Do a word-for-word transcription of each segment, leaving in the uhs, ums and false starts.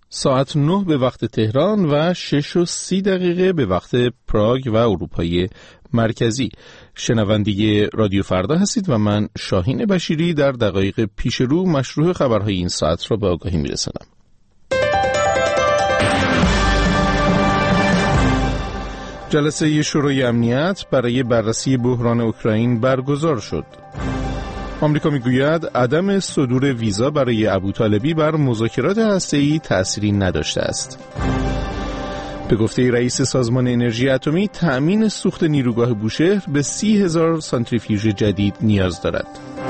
ساعت نه به وقت تهران و شش و سی دقیقه به وقت پراگ و اروپای مرکزی. شنونده رادیو فردا هستید و من شاهین بشیری در دقایق پیش رو مشروع خبرهای این ساعت را به آگاهی میرسانم. جلسه شورای امنیت برای بررسی بحران اوکراین برگزار شد. آمریکا میگوید عدم صدور ویزا برای ابوطالبی بر مذاکرات هسته‌ای تأثیری نداشته است. به گفته رئیس سازمان انرژی اتمی، تأمین سوخت نیروگاه بوشهر به سی هزار سانتریفیوژ جدید نیاز دارد.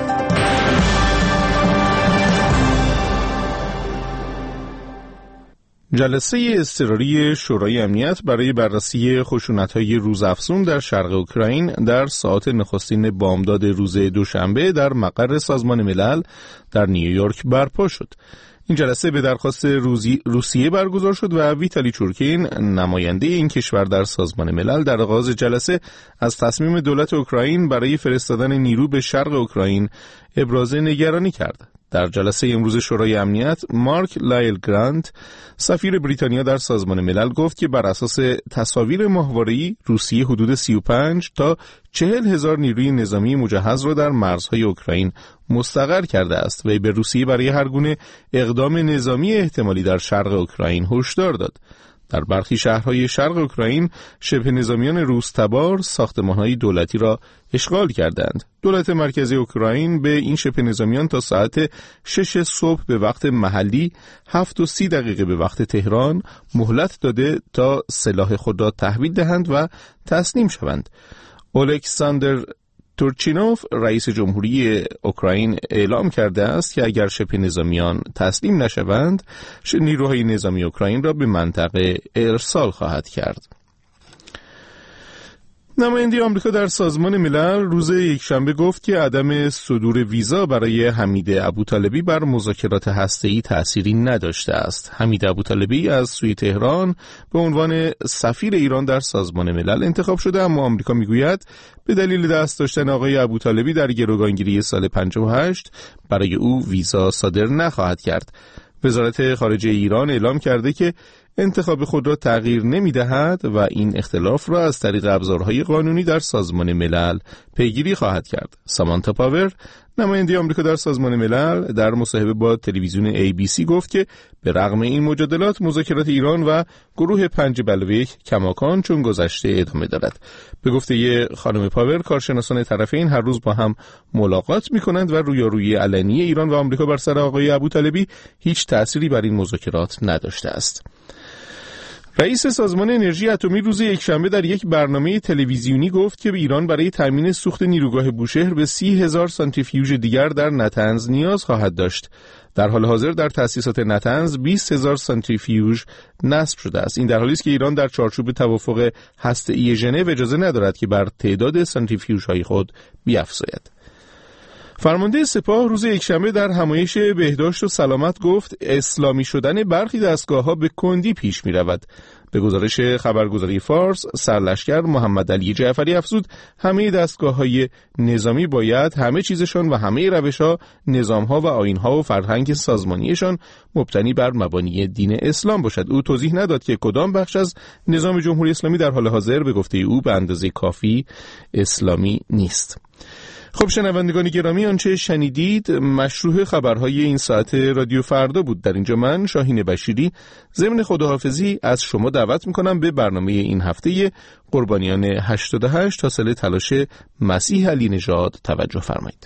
جلسه اضطراری شورای امنیت برای بررسی خشونت‌های روزافزون در شرق اوکراین در ساعات نخستین بامداد روز دوشنبه در مقر سازمان ملل در نیویورک برپا شد. این جلسه به درخواست روسیه برگزار شد و ویتالی چورکین، نماینده این کشور در سازمان ملل، در آغاز جلسه از تصمیم دولت اوکراین برای فرستادن نیرو به شرق اوکراین ابراز نگرانی کرد. در جلسه امروز شورای امنیت، مارک لایل گرانت، سفیر بریتانیا در سازمان ملل، گفت که بر اساس تصاویر ماهواره‌ای روسیه حدود سی و پنج تا چهل هزار نیروی نظامی مجهز را در مرزهای اوکراین مستقر کرده است و به روسیه برای هر گونه اقدام نظامی احتمالی در شرق اوکراین هشدار داد. در برخی شهرهای شرق اوکراین شبه نظامیان روس تبار ساختمان‌های دولتی را اشغال کردند. دولت مرکزی اوکراین به این شبه نظامیان تا ساعت شش صبح به وقت محلی، هفت و سی دقیقه به وقت تهران مهلت داده تا سلاح خود را تحویل دهند و تسلیم شوند. الکساندر تورچینوف، رئیس جمهوری اوکراین، اعلام کرده است که اگر شبه نظامیان تسلیم نشوند، نیروهای نظامی اوکراین را به منطقه ارسال خواهد کرد. نماینده آمریکا در سازمان ملل روز یکشنبه گفت که عدم صدور ویزا برای حمید ابوطالبی بر مذاکرات هسته‌ای تأثیری نداشته است. حمید ابوطالبی از سوی تهران به عنوان سفیر ایران در سازمان ملل انتخاب شده، اما آمریکا میگوید به دلیل دست داشتن آقای ابوطالبی در گروگانگیری سال پنجاه و هشت برای او ویزا صادر نخواهد کرد. وزارت خارجه ایران اعلام کرده که انتخاب خود را تغییر نمی دهد و این اختلاف را از طریق ابزارهای قانونی در سازمان ملل پیگیری خواهد کرد. سامانتا پاور، نماینده آمریکا در سازمان ملل، در مصاحبه با تلویزیون ای بی سی گفت که به رغم این مجادلات مذاکرات ایران و گروه پنج بلوه یک کماکان چون گذشته ادامه دارد. به گفته خانم پاور، کارشناسان طرفین هر روز با هم ملاقات می کنند و رویارویی علنی ایران و آمریکا بر سر آقای ابوطالبی هیچ تأثیری بر این مذاکرات نداشته است. رئیس سازمان انرژی اتمی روز یکشنبه در یک برنامه تلویزیونی گفت که ایران برای تامین سوخت نیروگاه بوشهر به سی هزار سانتریفیوژ دیگر در نتنز نیاز خواهد داشت. در حال حاضر در تأسیسات نتنز بیست هزار سانتریفیوژ نصب شده است. این در حالی است که ایران در چارچوب توافق هسته‌ای ژنو اجازه ندارد که بر تعداد سانتریفیوژهای خود بیفزاید. فرمانده سپاه روز یکشنبه در همایش بهداشت و سلامت گفت اسلامی شدن برخی دستگاه‌ها به کندی پیش می‌رود. به گزارش خبرگزاری فارس، سرلشکر محمد علی جعفری افزود همه دستگاه‌های نظامی باید همه چیزشان و همه روش‌ها، نظام‌ها و آیین‌ها و فرهنگ سازمانیشان مبتنی بر مبانی دین اسلام باشد. او توضیح نداد که کدام بخش از نظام جمهوری اسلامی در حال حاضر به گفته او به اندازه کافی اسلامی نیست. خب شنوندگان گرامی، آنچه شنیدید مشروع خبرهای این ساعت رادیو فردا بود. در اینجا من شاهین بشیری ضمن خداحافظی از شما دعوت میکنم به برنامه این هفته قربانیان هشتاد و هشت حاصل تلاش مسیح علی نژاد توجه فرمایید.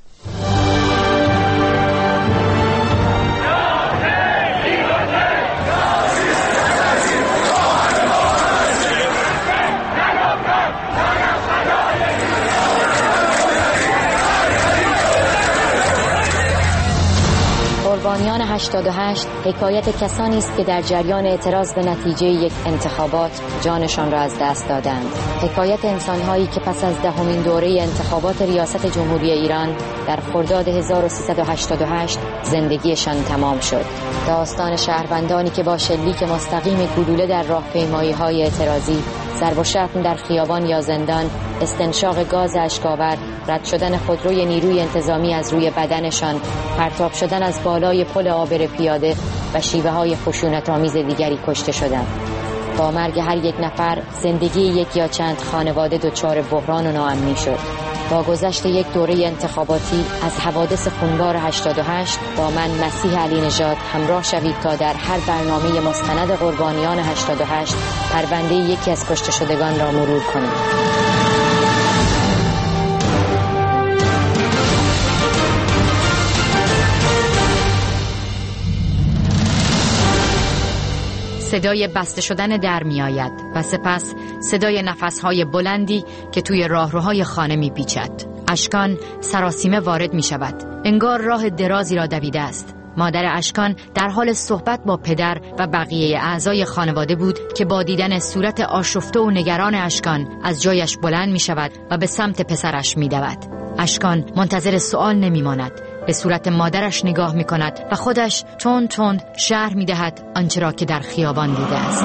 قربانیان هشتاد و هشت حکایت کسانی است که در جریان اعتراض به نتیجه یک انتخابات جانشان را از دست دادند. حکایت انسان‌هایی که پس از دهمین دوره انتخابات ریاست جمهوری ایران در خرداد هزار و سیصد و هشتاد و هشت زندگیشان تمام شد. داستان شهروندانی که با شلیک مستقیم گلوله در راهپیمایی‌های اعتراضی، ضرب و شتم در خیابان یا زندان، استنشاق گاز اشک‌آور، رد شدن خودروی نیروی انتظامی از روی بدنشان، پرتاب شدن از بالای پل عابر پیاده و شیوه های خشونت‌آمیز دیگری کشته شدند. با مرگ هر یک نفر زندگی یک یا چند خانواده دچار بحران و ناامنی شد. با گذشت یک دوره انتخاباتی از حوادث خونبار هشتاد و هشت با من مسیح علی نژاد همراه شوید تا در هر برنامه مستند قربانیان هشتاد و هشت پرونده یکی از کشته شدگان را مرور کنیم. صدای بسته شدن در می آید و سپس صدای نفسهای بلندی که توی راهروهای خانه می پیچد. اشکان سراسیمه وارد می شود. انگار راه درازی را دویده است. مادر اشکان در حال صحبت با پدر و بقیه اعضای خانواده بود که با دیدن صورت آشفته و نگران اشکان از جایش بلند می شود و به سمت پسرش می دود. اشکان منتظر سؤال نمی ماند. به صورت مادرش نگاه می کند و خودش تند تند شرح می دهد آنچه را که در خیابان دیده است.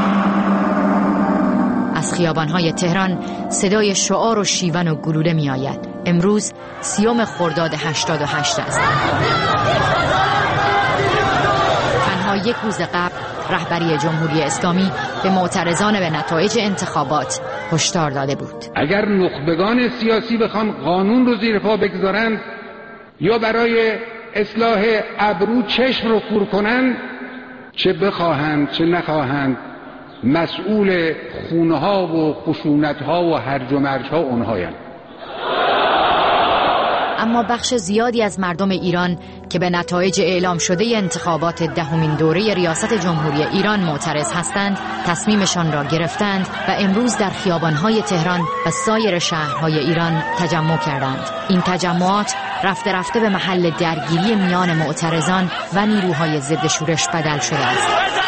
از خیابانهای تهران صدای شعار و شیون و گلوله می آید. امروز سیوم خرداد هشتاد و هشت است. تنها یک روز قبل رهبری جمهوری اسلامی به معترضان به نتایج انتخابات هشدار داده بود. اگر نخبگان سیاسی بخوان قانون رو زیر پا بگذارند یا برای اصلاح ابرو چشم رو کور کنند، چه بخواهند چه نخواهند مسئول خونها و خشونتها و هرج و مرجها اونهایند. اما بخش زیادی از مردم ایران که به نتایج اعلام شده انتخابات دهمین دوره ریاست جمهوری ایران معترض هستند، تصمیمشان را گرفتند و امروز در خیابان‌های تهران و سایر شهرهای ایران تجمع کردند. این تجمعات رفته رفته به محل درگیری میان معترضان و نیروهای ضد شورش بدل شده است.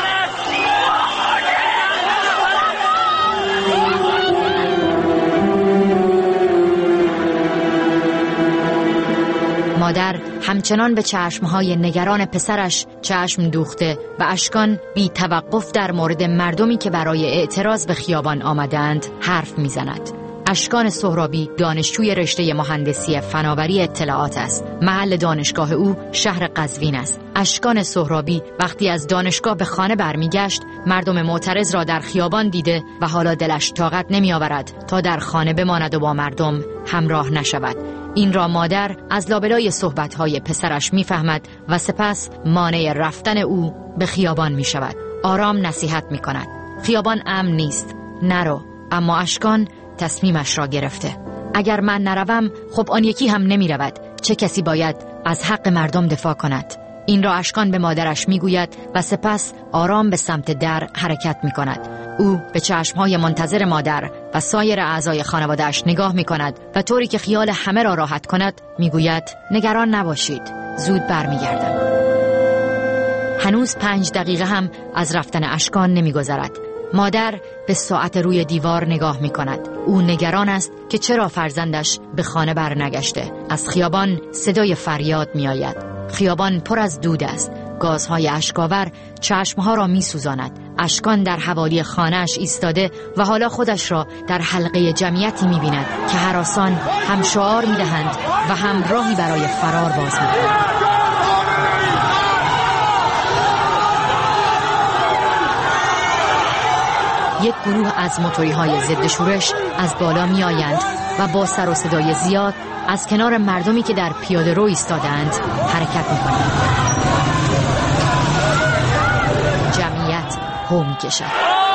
مادر همچنان به چشمهای نگران پسرش چشم دوخته و اشکان بی توقف در مورد مردمی که برای اعتراض به خیابان آمدند حرف میزند. اشکان سهرابی دانشجوی رشته مهندسی فناوری اطلاعات است. محل دانشگاه او شهر قزوین است. اشکان سهرابی وقتی از دانشگاه به خانه برمیگشت مردم معترض را در خیابان دیده و حالا دلش طاقت نمی آورد تا در خانه بماند و با مردم همراه نشود. این را مادر از لابلای صحبت‌های پسرش می‌فهمد و سپس مانع رفتن او به خیابان می‌شود. آرام نصیحت می‌کند. خیابان امن نیست. نرو. اما اشکان تصمیمش را گرفته. اگر من نروم خب آن یکی هم نمی‌رود. چه کسی باید از حق مردم دفاع کند؟ این را اشکان به مادرش میگوید و سپس آرام به سمت در حرکت می‌کند. او به چشمهای منتظر مادر و سایر اعضای خانواده‌اش نگاه می‌کند و طوری که خیال همه را راحت کند میگوید نگران نباشید، زود برمیگردم. هنوز پنج دقیقه هم از رفتن اشکان نمیگذرد. مادر به ساعت روی دیوار نگاه می‌کند. او نگران است که چرا فرزندش به خانه برنگشته. از خیابان صدای فریاد میآید. خیابان پر از دود است. گازهای اشک‌آور چشمها را می‌سوزاند. اشکان در حوالی خانه‌اش ایستاده و حالا خودش را در حلقه جمعیتی می‌بیند که هراسان هم شعار می‌دهند و هم راهی برای فرار باز می‌کنند. یک گروه از موتوری‌های ضد شورش از بالا می‌آیند و با سر و صدای زیاد از کنار مردمی که در پیاده رو ایستادند حرکت می‌کنند. جمعیت هو می‌کشد.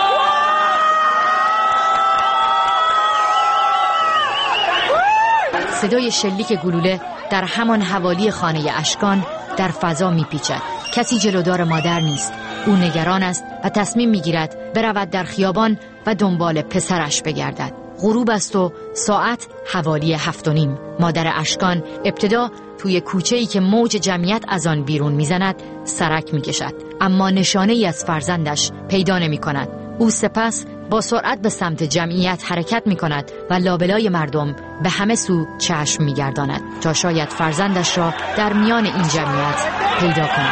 صدای شلیک گلوله در همان حوالی خانه اشکان در فضا می‌پیچد. کسی جلودار مادر نیست. او نگران است و تصمیم می‌گیرد برود در خیابان و دنبال پسرش بگردد. غروب است و ساعت حوالی هفت و نیم. مادر اشکان ابتدا توی کوچه‌ای که موج جمعیت از آن بیرون می‌زند سرک می‌کشد، اما نشانه ای از فرزندش پیدا نمی‌کند. او سپس با سرعت به سمت جمعیت حرکت می‌کند و لابلای مردم به همه سو چشم می‌گرداند تا شاید فرزندش را در میان این جمعیت پیدا کند.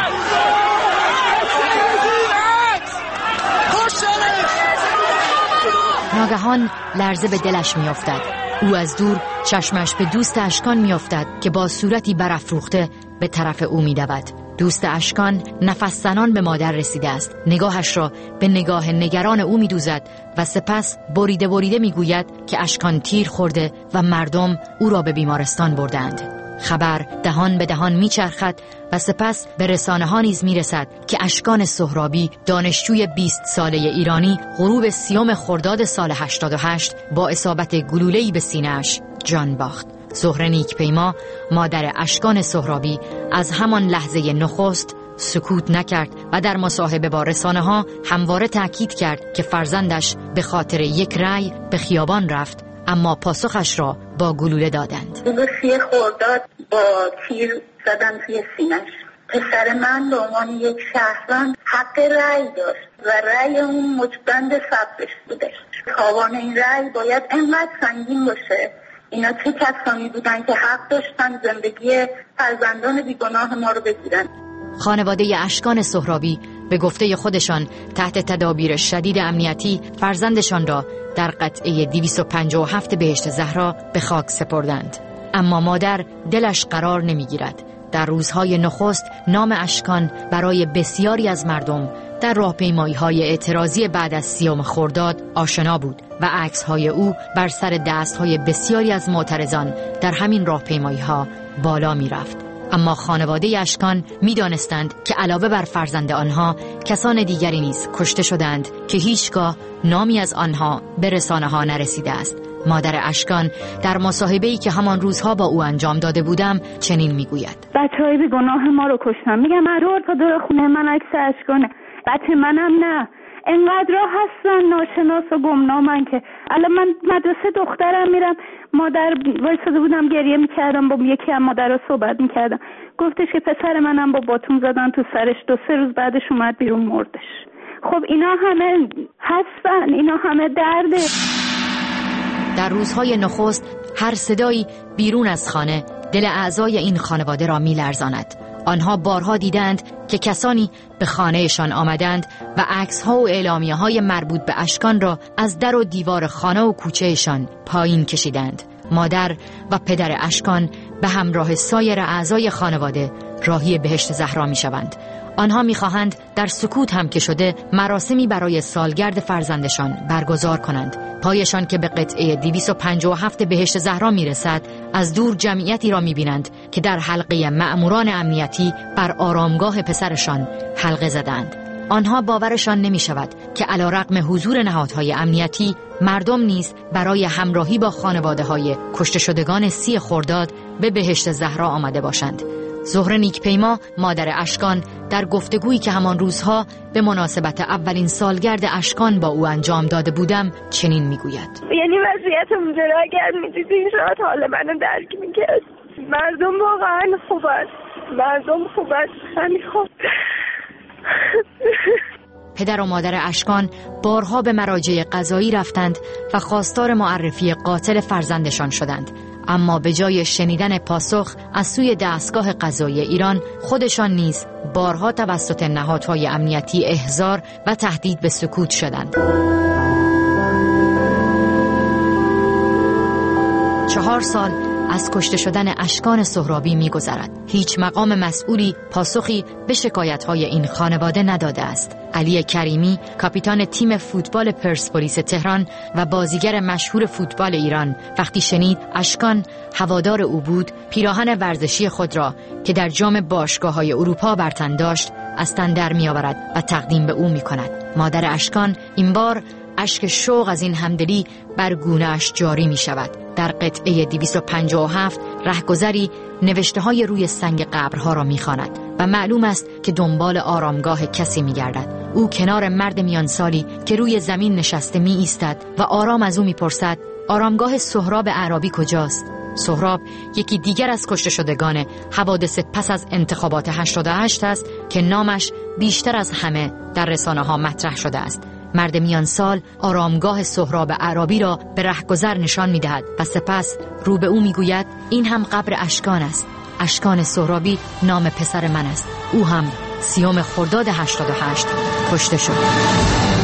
ناگهان لرزه به دلش میافتد. او از دور چشمش به دوست اشکان میافتد که با صورتی برافروخته به طرف او میدود. دوست اشکان نفس زنان به مادر رسیده است. نگاهش را به نگاه نگران او می‌دوزد و سپس بریده بریده می‌گوید که اشکان تیر خورده و مردم او را به بیمارستان بردند. خبر دهان به دهان میچرخد و سپس به رسانه‌ها نیز میرسد که اشکان سهرابی، دانشجوی بیست ساله ایرانی، غروب سیوم خرداد سال هشتاد و هشت با اصابت گلوله‌ای به سینه‌اش جان باخت. زهره نیکپیما، مادر اشکان سهرابی، از همان لحظه نخست سکوت نکرد و در مصاحبه با رسانه‌ها همواره تأکید کرد که فرزندش به خاطر یک رأی به خیابان رفت، اما پاسخش را با گلوله دادند. روزی خرداد با تیر زدن توی سینه‌اش. پسر من به عنوان یک شهروند حق رأی داشت و رأی اون مجبند ثبتش بوده. تاوان این رأی باید انقدر سنگین باشه. اینا چه کسانی بودن که حق داشتن زندگی فرزندان بیگناه ما رو بگیرن؟ خانواده اشکان سهرابی به گفته خودشان تحت تدابیر شدید امنیتی فرزندشان را در قطعه دویست و پنجاه و هفت بهشت زهرا به خاک سپردند. اما مادر دلش قرار نمیگیرد. در روزهای نخست نام اشکان برای بسیاری از مردم در راهپیمایی‌های اعتراضی بعد از سیوم خرداد آشنا بود و عکس‌های او بر سر دست‌های بسیاری از معترضان در همین راهپیمایی‌ها بالا می‌رفت. اما خانواده اشکان می‌دانستند که علاوه بر فرزند آنها کسان دیگری نیز کشته شدند که هیچگاه نامی از آنها به رسانه‌ها نرسیده است. مادر اشکان در مصاحبه‌ای که همان روزها با او انجام داده بودم چنین میگوید: بچه‌های بیگناه ما رو کشتن. میگم مرور تا دور خونه من عکس اشکانه. بچه منم نه. انقدر هستن ناشناس و گمنامن که الان من مدرسه دخترم میرم، مادر وایساده بودم گریه میکردم، با یکی از مادرها صحبت میکردم، گفتش که پسر منم با باتون زدن تو سرش، دو سه روز بعدش اومد بیرون مردش. خب اینا همه هستن، اینا همه درده. در روزهای نخست هر صدایی بیرون از خانه دل اعضای این خانواده را میلرزاند. آنها بارها دیدند که کسانی به خانهشان آمدند و عکس‌ها و اعلامیه‌های مربوط به اشکان را از در و دیوار خانه و کوچهشان پایین کشیدند. مادر و پدر اشکان به همراه سایر اعضای خانواده راهی بهشت زهرا می‌شوند. آنها می‌خواهند در سکوت هم که شده مراسمی برای سالگرد فرزندشان برگزار کنند. پایشان که به قطعه دویست و پنجاه و هفت بهشت زهرا میرسد، از دور جمعیتی را می‌بینند که در حلقه مأموران امنیتی بر آرامگاه پسرشان حلقه زدند. آنها باورشان نمی‌شود که علیرغم حضور نهادهای امنیتی، مردم نیز برای همراهی با خانواده‌های کشته شدگان سی خرداد به بهشت زهرا آمده باشند. زهره نیکپیما، مادر اشکان، در گفتگویی که همان روزها به مناسبت اولین سالگرد اشکان با او انجام داده بودم چنین میگوید: یعنی وضعیتم جلو اگر میدیدین شاید حال منو درک میکرد. مردم واقعا خوب است، مردم خوب است، همین خوب. پدر و مادر اشکان بارها به مراجع قضایی رفتند و خواستار معرفی قاتل فرزندشان شدند، اما به جای شنیدن پاسخ از سوی دستگاه قضایی ایران، خودشان نیز بارها توسط نهادهای امنیتی احضار و تهدید به سکوت شدند. چهار سال از کشته شدن اشکان سهرابی می‌گذرد. هیچ مقام مسئولی پاسخی به شکایت‌های این خانواده نداده است. علی کریمی، کاپیتان تیم فوتبال پرسپولیس تهران و بازیگر مشهور فوتبال ایران، وقتی شنید اشکان هوادار او بود، پیراهن ورزشی خود را که در جام باشگاه‌های اروپا بر تن داشت از تن در می‌آورد و تقدیم به او می‌کند. مادر اشکان این بار اشک شوق از این همدلی بر گونه‌اش جاری می شود. در قطعه دویست و پنجاه و هفت رهگذری نوشته های روی سنگ قبرها را می خواند و معلوم است که دنبال آرامگاه کسی می گردد. او کنار مرد میان سالی که روی زمین نشسته می ایستد و آرام از او می پرسد: آرامگاه سهراب اعرابی کجاست؟ سهراب یکی دیگر از کشته شدگان حوادث پس از انتخابات هشتاد و هشت است که نامش بیشتر از همه در رسانه ها مطرح شده است. مرد میان سال آرامگاه سهراب اعرابی را به رهگذر نشان می‌دهد و سپس رو به او می‌گوید: این هم قبر اشکان است. اشکان سهرابی نام پسر من است. او هم سیوم خرداد هشتاد و هشت کشته شد.